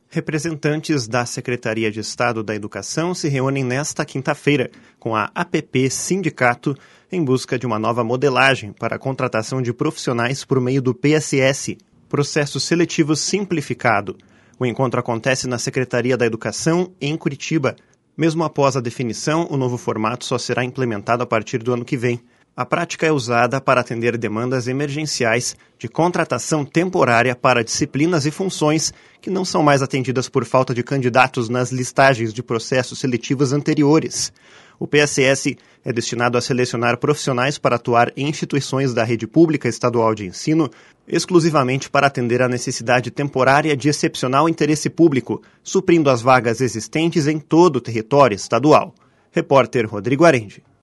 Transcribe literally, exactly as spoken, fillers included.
Representantes da Secretaria de Estado da Educação se reúnem nesta quinta-feira com a A P P Sindicato em busca de uma nova modelagem para a contratação de profissionais por meio do P S S, Processo Seletivo Simplificado. O encontro acontece na Secretaria da Educação, em Curitiba. Mesmo após a definição, o novo formato só será implementado a partir do ano que vem. A prática é usada para atender demandas emergenciais de contratação temporária para disciplinas e funções que não são mais atendidas por falta de candidatos nas listagens de processos seletivos anteriores. O P S S é destinado a selecionar profissionais para atuar em instituições da rede pública estadual de ensino, exclusivamente para atender à necessidade temporária de excepcional interesse público, suprindo as vagas existentes em todo o território estadual. Repórter Rodrigo Arende.